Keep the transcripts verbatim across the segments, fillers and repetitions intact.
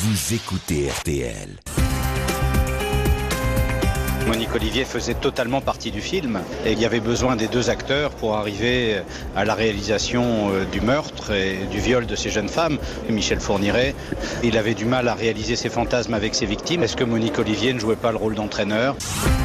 Vous écoutez R T L. Monique Olivier faisait totalement partie du film et il y avait besoin des deux acteurs pour arriver à la réalisation du meurtre et du viol de ces jeunes femmes. Michel Fourniret, il avait du mal à réaliser ses fantasmes avec ses victimes. Est-ce que Monique Olivier ne jouait pas le rôle d'entraîneur ?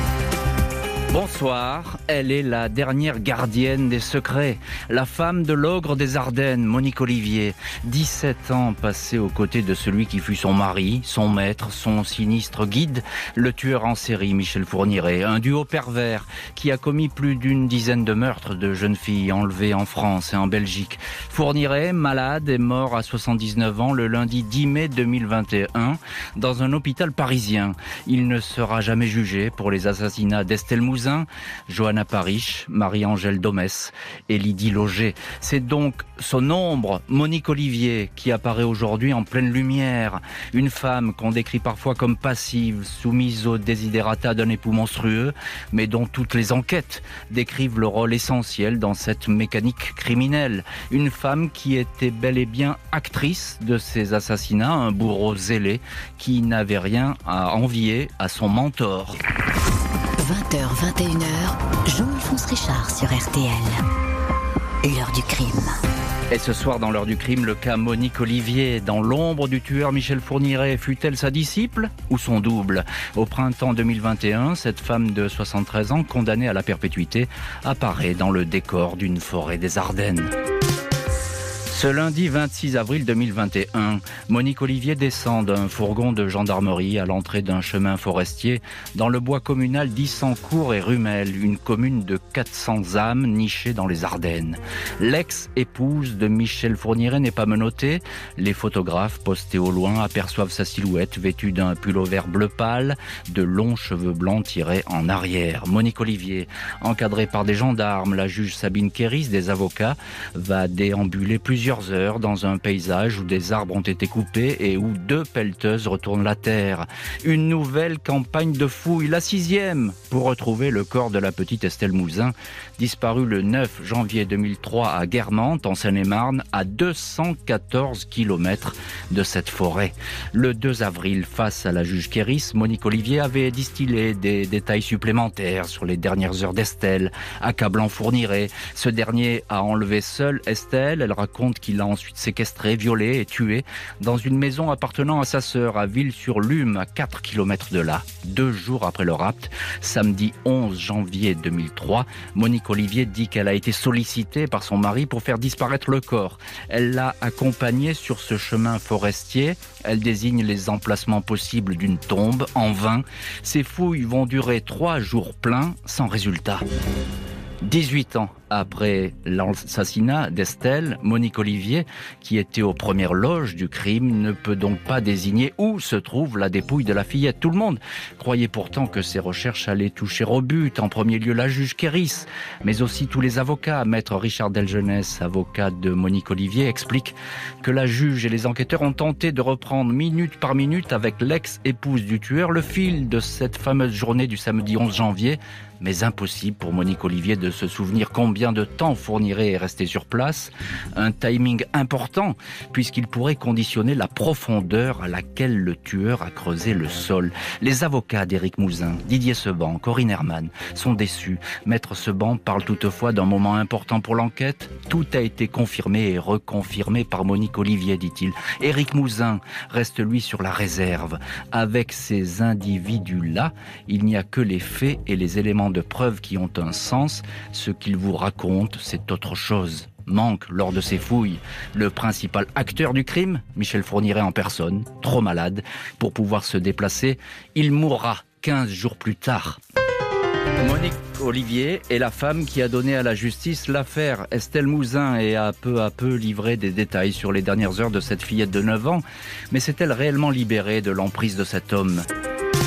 Bonsoir, elle est la dernière gardienne des secrets, la femme de l'ogre des Ardennes, Monique Olivier. dix-sept ans passés aux côtés de celui qui fut son mari, son maître, son sinistre guide, le tueur en série Michel Fourniret. Un duo pervers qui a commis plus d'une dizaine de meurtres de jeunes filles enlevées en France et en Belgique. Fourniret, malade, est mort à soixante-dix-neuf ans le lundi dix mai deux mille vingt et un dans un hôpital parisien. Il ne sera jamais jugé pour les assassinats d'Estelle Mouzin, Johanna Parish, Marie-Angèle Domès et Lydie Loger. C'est donc son ombre, Monique Olivier, qui apparaît aujourd'hui en pleine lumière. Une femme qu'on décrit parfois comme passive, soumise aux desiderata d'un époux monstrueux, mais dont toutes les enquêtes décrivent le rôle essentiel dans cette mécanique criminelle. Une femme qui était bel et bien actrice de ces assassinats, un bourreau zélé qui n'avait rien à envier à son mentor. vingt heures vingt et une heures, Jean-Alphonse Richard sur R T L. L'heure du crime. Et ce soir, dans l'heure du crime, le cas Monique Olivier. Dans l'ombre du tueur Michel Fourniret, fut-elle sa disciple ou son double ? Au printemps deux mille vingt et un, cette femme de soixante-treize ans, condamnée à la perpétuité, apparaît dans le décor d'une forêt des Ardennes. Ce lundi vingt-six avril deux mille vingt et un, Monique Olivier descend d'un fourgon de gendarmerie à l'entrée d'un chemin forestier dans le bois communal d'Issancourt et Rumel, une commune de quatre cents âmes nichée dans les Ardennes. L'ex-épouse de Michel Fourniret n'est pas menottée. Les photographes postés au loin aperçoivent sa silhouette vêtue d'un pull-over bleu pâle, de longs cheveux blancs tirés en arrière. Monique Olivier, encadrée par des gendarmes, la juge Sabine Kéris, des avocats, va déambuler plusieurs heures dans un paysage où des arbres ont été coupés et où deux pelleteuses retournent la terre. Une nouvelle campagne de fouilles, la sixième, pour retrouver le corps de la petite Estelle Mouzin, disparue le neuf janvier deux mille trois à Guermantes, en Seine-et-Marne, à deux cent quatorze kilomètres de cette forêt. Le deux avril, face à la juge Kéris, Monique Olivier avait distillé des détails supplémentaires sur les dernières heures d'Estelle, accablant Fourniret. Ce dernier a enlevé seul Estelle. Elle raconte qu'il a ensuite séquestré, violé et tué dans une maison appartenant à sa sœur à Ville-sur-Lume, à quatre kilomètres de là. Deux jours après le rapt, samedi onze janvier deux mille trois, Monique Olivier dit qu'elle a été sollicitée par son mari pour faire disparaître le corps. Elle l'a accompagné sur ce chemin forestier. Elle désigne les emplacements possibles d'une tombe. En vain, ces fouilles vont durer trois jours pleins sans résultat. dix-huit ans après l'assassinat d'Estelle, Monique Olivier, qui était aux premières loges du crime, ne peut donc pas désigner où se trouve la dépouille de la fillette. Tout le monde croyait pourtant que ces recherches allaient toucher au but. En premier lieu, la juge Kéris, mais aussi tous les avocats. Maître Richard Delgenès, avocat de Monique Olivier, explique que la juge et les enquêteurs ont tenté de reprendre minute par minute avec l'ex-épouse du tueur le fil de cette fameuse journée du samedi onze janvier, mais impossible pour Monique Olivier de se souvenir combien de temps Fourniret est resté sur place. Un timing important, puisqu'il pourrait conditionner la profondeur à laquelle le tueur a creusé le sol. Les avocats d'Éric Mouzin, Didier Seban, Corinne Herman sont déçus. Maître Seban parle toutefois d'un moment important pour l'enquête. Tout a été confirmé et reconfirmé par Monique Olivier, dit-il. Éric Mouzin reste lui sur la réserve. Avec ces individus-là, il n'y a que les faits et les éléments de preuve qui ont un sens. Ce qu'il vous raconte, c'est autre chose. Manque lors de ces fouilles le principal acteur du crime, Michel Fourniret en personne, trop malade pour pouvoir se déplacer. Il mourra quinze jours plus tard. Monique Olivier est la femme qui a donné à la justice l'affaire Estelle Mouzin et a peu à peu livré des détails sur les dernières heures de cette fillette de neuf ans. Mais s'est-elle réellement libérée de l'emprise de cet homme ?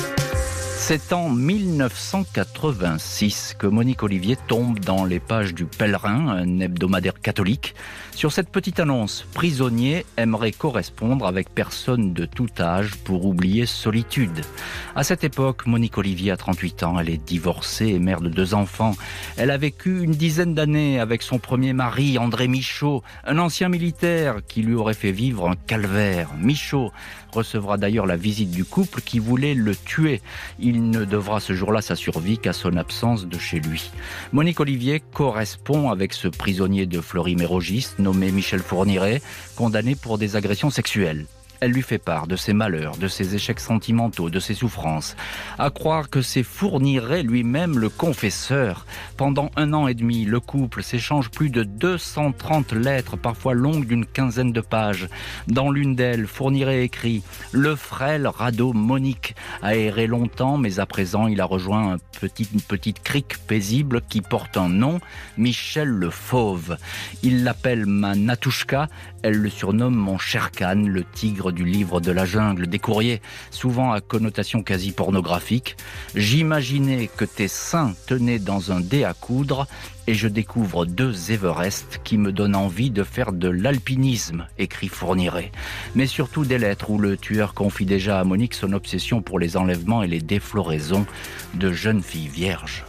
C'est en mille neuf cent quatre-vingt-six que Monique Olivier tombe dans les pages du Pèlerin, un hebdomadaire catholique. Sur cette petite annonce, prisonnier aimerait correspondre avec personne de tout âge pour oublier solitude. À cette époque, Monique Olivier a trente-huit ans, elle est divorcée et mère de deux enfants. Elle a vécu une dizaine d'années avec son premier mari, André Michaud, un ancien militaire qui lui aurait fait vivre un calvaire. Michaud recevra d'ailleurs la visite du couple qui voulait le tuer. Il ne devra ce jour-là sa survie qu'à son absence de chez lui. Monique Olivier correspond avec ce prisonnier de Fleury-Mérogis nommé Michel Fourniret, condamné pour des agressions sexuelles. Elle lui fait part de ses malheurs, de ses échecs sentimentaux, de ses souffrances. À croire que c'est Fourniret lui-même le confesseur. Pendant un an et demi, le couple s'échange plus de deux cent trente lettres, parfois longues d'une quinzaine de pages. Dans l'une d'elles, Fourniret écrit « Le frêle radeau Monique a erré longtemps, mais à présent il a rejoint un petit, une petite crique paisible qui porte un nom, Michel le Fauve. Il l'appelle ma Natouchka, elle le surnomme mon Sherkan, le tigre du livre de la jungle, des courriers, souvent à connotation quasi pornographique. J'imaginais que tes seins tenaient dans un dé à coudre et je découvre deux Everest qui me donnent envie de faire de l'alpinisme, écrit Fourniret. Mais surtout des lettres où le tueur confie déjà à Monique son obsession pour les enlèvements et les défloraisons de jeunes filles vierges.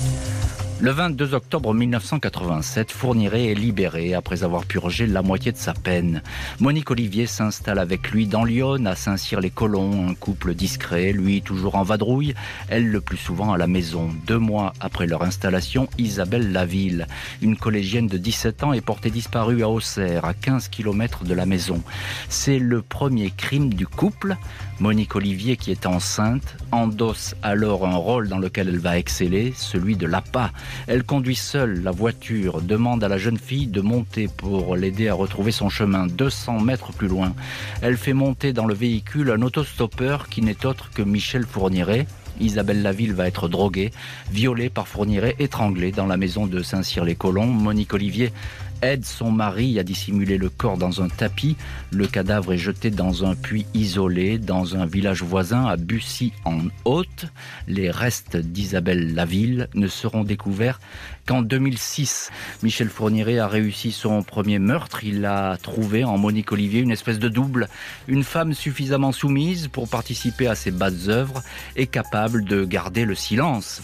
Le vingt-deux octobre mille neuf cent quatre-vingt-sept, Fourniret est libéré après avoir purgé la moitié de sa peine. Monique Olivier s'installe avec lui dans l'Yonne, à Saint-Cyr-les-Colons, un couple discret, lui toujours en vadrouille, elle le plus souvent à la maison. Deux mois après leur installation, Isabelle Laville, une collégienne de dix-sept ans, est portée disparue à Auxerre, à quinze kilomètres de la maison. C'est le premier crime du couple. Monique Olivier, qui est enceinte, endosse alors un rôle dans lequel elle va exceller, celui de l'appât. Elle conduit seule la voiture, demande à la jeune fille de monter pour l'aider à retrouver son chemin deux cents mètres plus loin. Elle fait monter dans le véhicule un autostoppeur qui n'est autre que Michel Fourniret. Isabelle Laville va être droguée, violée par Fourniret, étranglée dans la maison de Saint-Cyr-les-Colons. Monique Olivier aide son mari à dissimuler le corps dans un tapis. Le cadavre est jeté dans un puits isolé, dans un village voisin à Bussy-en-Haute. Les restes d'Isabelle Laville ne seront découverts qu'en deux mille six. Michel Fourniret a réussi son premier meurtre. Il a trouvé en Monique Olivier une espèce de double. Une femme suffisamment soumise pour participer à ses basses œuvres et capable de garder le silence.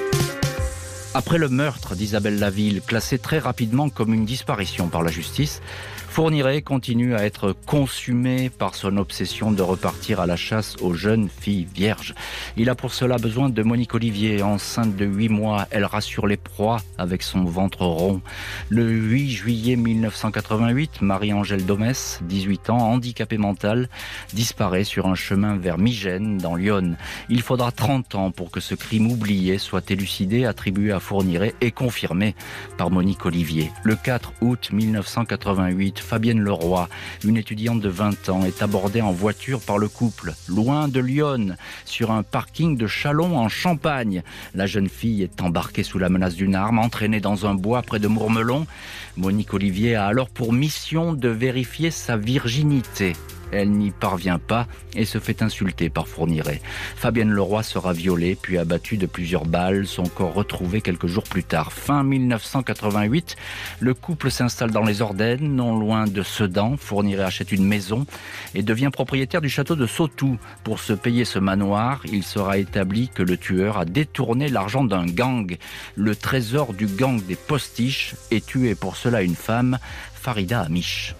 Après le meurtre d'Isabelle Laville, classé très rapidement comme une disparition par la justice, Fourniret continue à être consumé par son obsession de repartir à la chasse aux jeunes filles vierges. Il a pour cela besoin de Monique Olivier, enceinte de huit mois. Elle rassure les proies avec son ventre rond. Le huit juillet mille neuf cent quatre-vingt-huit, Marie-Angèle Domès, dix-huit ans, handicapée mentale, disparaît sur un chemin vers Migène, dans l'Yonne. Il faudra trente ans pour que ce crime oublié soit élucidé, attribué à Fourniret et confirmé par Monique Olivier. Le quatre août mille neuf cent quatre-vingt-huit, Fabienne Leroy, une étudiante de vingt ans, est abordée en voiture par le couple, loin de Lyon, sur un parking de Châlons en Champagne. La jeune fille est embarquée sous la menace d'une arme, entraînée dans un bois près de Mourmelon. Monique Olivier a alors pour mission de vérifier sa virginité. Elle n'y parvient pas et se fait insulter par Fourniret. Fabienne Leroy sera violée puis abattue de plusieurs balles, son corps retrouvé quelques jours plus tard. Fin mille neuf cent quatre-vingt-huit, le couple s'installe dans les Ardennes, non loin de Sedan. Fourniret achète une maison et devient propriétaire du château de Sautoux. Pour se payer ce manoir, il sera établi que le tueur a détourné l'argent d'un gang, le trésor du gang des postiches, et tué pour cela une femme, Farida Amiche.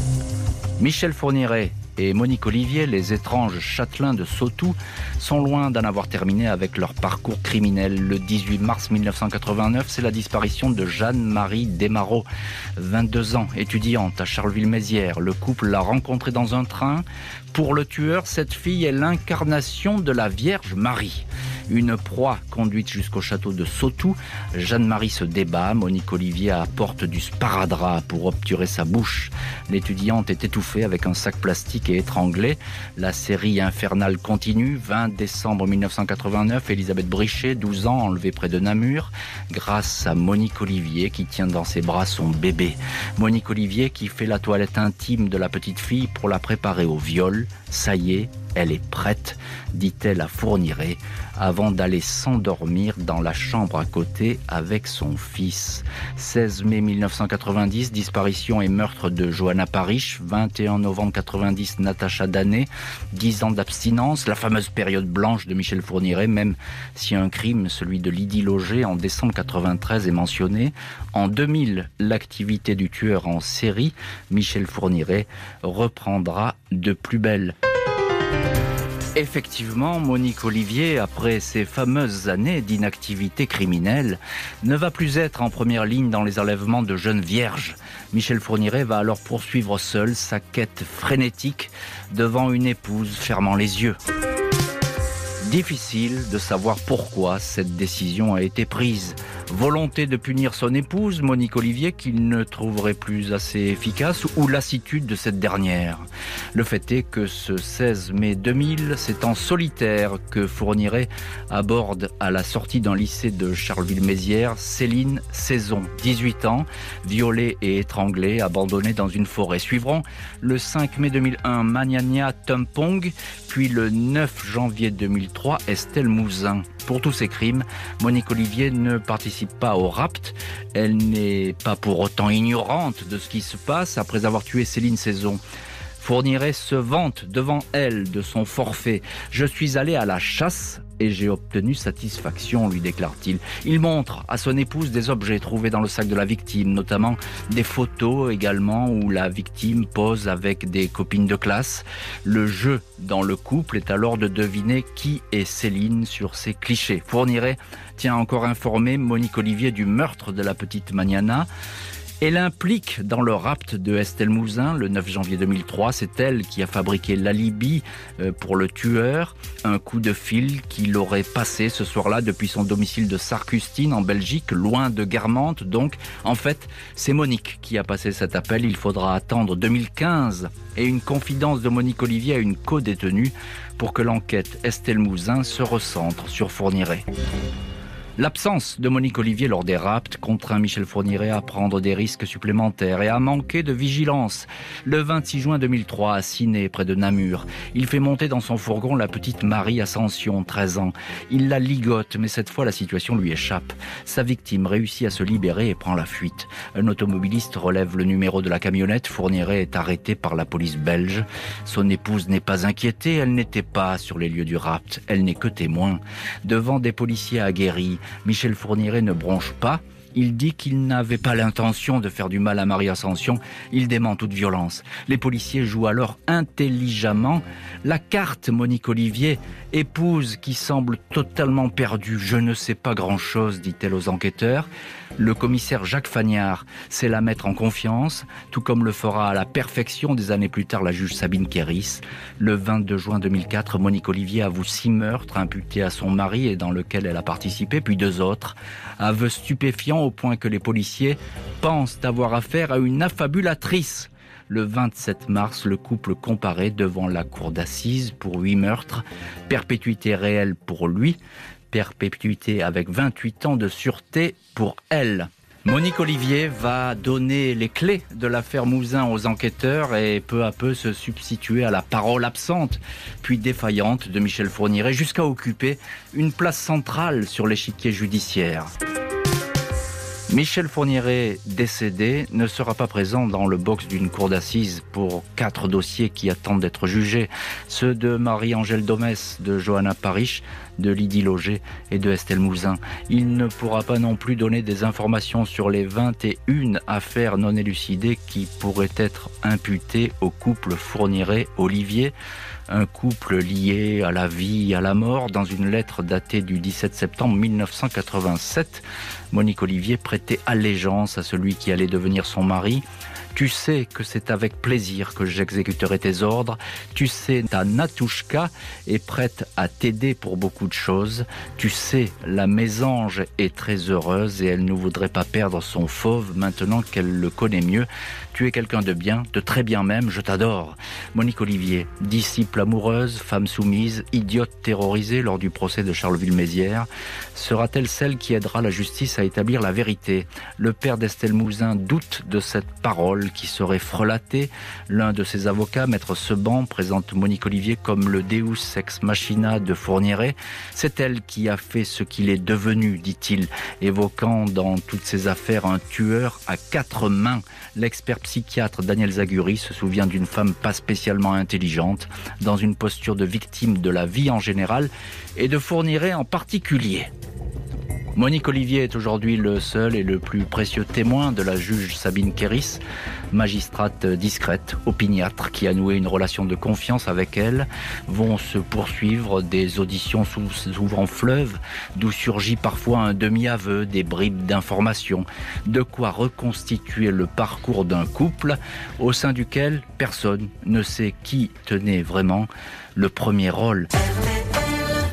Michel Fourniret et Monique Olivier, les étranges châtelains de Sautoux, sont loin d'en avoir terminé avec leur parcours criminel. Le dix-huit mars mille neuf cent quatre-vingt-neuf, c'est la disparition de Jeanne-Marie Desmarot, vingt-deux ans, étudiante à Charleville-Mézières. Le couple l'a rencontrée dans un train. Pour le tueur, cette fille est l'incarnation de la Vierge Marie. Une proie conduite jusqu'au château de Sautoux. Jeanne-Marie se débat. Monique Olivier apporte du sparadrap pour obturer sa bouche. L'étudiante est étouffée avec un sac plastique et étranglée. La série infernale continue. vingt décembre mille neuf cent quatre-vingt-neuf, Elisabeth Brichet, douze ans, enlevée près de Namur, grâce à Monique Olivier qui tient dans ses bras son bébé. Monique Olivier qui fait la toilette intime de la petite fille pour la préparer au viol. Ça y est, Elle est prête, dit-elle à Fourniret, avant d'aller s'endormir dans la chambre à côté avec son fils. seize mai mille neuf cent quatre-vingt-dix, disparition et meurtre de Johanna Parish. vingt et un novembre quatre-vingt-dix, Natacha Danet. dix ans d'abstinence, la fameuse période blanche de Michel Fourniret, même si un crime, celui de Lydie Loger, en décembre quatre-vingt-treize est mentionné. En deux mille, l'activité du tueur en série, Michel Fourniret, reprendra de plus belle. Effectivement, Monique Olivier, après ces fameuses années d'inactivité criminelle, ne va plus être en première ligne dans les enlèvements de jeunes vierges. Michel Fourniret va alors poursuivre seul sa quête frénétique devant une épouse fermant les yeux. Difficile de savoir pourquoi cette décision a été prise. Volonté de punir son épouse, Monique Olivier, qu'il ne trouverait plus assez efficace, ou lassitude de cette dernière. Le fait est que ce seize mai deux mille, c'est en solitaire que Fourniret aborde à la sortie d'un lycée de Charleville-Mézières Céline Saison, dix-huit ans, violée et étranglée, abandonnée dans une forêt. Suivront le cinq mai deux mille un, Magnania Tumpong, puis le neuf janvier deux mille trois, Estelle Mouzin. Pour tous ces crimes, Monique Olivier ne participe pas au rapt. Elle n'est pas pour autant ignorante de ce qui se passe après avoir tué Céline Saison. Fourniret se vante devant elle de son forfait. « Je suis allé à la chasse et j'ai obtenu satisfaction », lui déclare-t-il. Il montre à son épouse des objets trouvés dans le sac de la victime, notamment des photos également où la victime pose avec des copines de classe. Le jeu dans le couple est alors de deviner qui est Céline sur ces clichés. Fourniret tient encore informé Monique Olivier du meurtre de la petite Magnana. Elle implique dans le rapt de Estelle Mouzin le neuf janvier deux mille trois. C'est elle qui a fabriqué l'alibi pour le tueur. Un coup de fil qu'il aurait passé ce soir-là depuis son domicile de Sarcustine en Belgique, loin de Guermantes. Donc, en fait, c'est Monique qui a passé cet appel. Il faudra attendre deux mille quinze et une confidence de Monique Olivier à une co-détenue pour que l'enquête Estelle Mouzin se recentre sur Fourniret. L'absence de Monique Olivier lors des rapts contraint Michel Fourniret à prendre des risques supplémentaires et à manquer de vigilance. Le vingt-six juin deux mille trois, à Ciney, près de Namur, il fait monter dans son fourgon la petite Marie Ascension, treize ans. Il la ligote, mais cette fois la situation lui échappe. Sa victime réussit à se libérer et prend la fuite. Un automobiliste relève le numéro de la camionnette. Fourniret est arrêté par la police belge. Son épouse n'est pas inquiétée, elle n'était pas sur les lieux du rapt. Elle n'est que témoin. Devant des policiers aguerris, Michel Fourniret ne bronche pas. Il dit qu'il n'avait pas l'intention de faire du mal à Marie Ascension. Il dément toute violence. Les policiers jouent alors intelligemment la carte Monique Olivier, épouse qui semble totalement perdue. « Je ne sais pas grand-chose », dit-elle aux enquêteurs. Le commissaire Jacques Fagnard sait la mettre en confiance, tout comme le fera à la perfection des années plus tard la juge Sabine Kéris. Le vingt-deux juin deux mille quatre, Monique Olivier avoue six meurtres imputés à son mari et dans lesquels elle a participé, puis deux autres. Aveu stupéfiant au point que les policiers pensent avoir affaire à une affabulatrice. Le vingt-sept mars, le couple comparaît devant la cour d'assises pour huit meurtres, perpétuité réelle pour lui, perpétuité avec vingt-huit ans de sûreté pour elle. Monique Olivier va donner les clés de l'affaire Mouzin aux enquêteurs et peu à peu se substituer à la parole absente, puis défaillante de Michel Fourniret, jusqu'à occuper une place centrale sur l'échiquier judiciaire. Michel Fourniret, décédé, ne sera pas présent dans le box d'une cour d'assises pour quatre dossiers qui attendent d'être jugés. Ceux de Marie-Angèle Domès, de Johanna Parish, de Lydie Loger et de Estelle Mouzin. Il ne pourra pas non plus donner des informations sur les vingt et une affaires non élucidées qui pourraient être imputées au couple Fourniret-Olivier. Un couple lié à la vie et à la mort. Dans une lettre datée du dix-sept septembre mille neuf cent quatre-vingt-sept, Monique Olivier prêtait allégeance à celui qui allait devenir son mari. Tu sais que c'est avec plaisir que j'exécuterai tes ordres. Tu sais, ta Natouchka est prête à t'aider pour beaucoup de choses. Tu sais, la mésange est très heureuse et elle ne voudrait pas perdre son fauve maintenant qu'elle le connaît mieux. Tu es quelqu'un de bien, de très bien même, je t'adore. Monique Olivier, disciple amoureuse, femme soumise, idiote terrorisée lors du procès de Charleville-Mézières, sera-t-elle celle qui aidera la justice à établir la vérité ? Le père d'Estelle Mouzin doute de cette parole viol qui serait frelaté. L'un de ses avocats, Maître Seban, présente Monique Olivier comme le Deus ex machina de Fourniret. C'est elle qui a fait ce qu'il est devenu, dit-il, évoquant dans toutes ces affaires un tueur à quatre mains. L'expert psychiatre Daniel Zaguri se souvient d'une femme pas spécialement intelligente, dans une posture de victime de la vie en général et de Fourniret en particulier. Monique Olivier est aujourd'hui le seul et le plus précieux témoin de la juge Sabine Kéris, magistrate discrète, opiniâtre, qui a noué une relation de confiance avec elle. Vont se poursuivre des auditions souvent fleuves, d'où surgit parfois un demi-aveu, des bribes d'informations. De quoi reconstituer le parcours d'un couple au sein duquel personne ne sait qui tenait vraiment le premier rôle.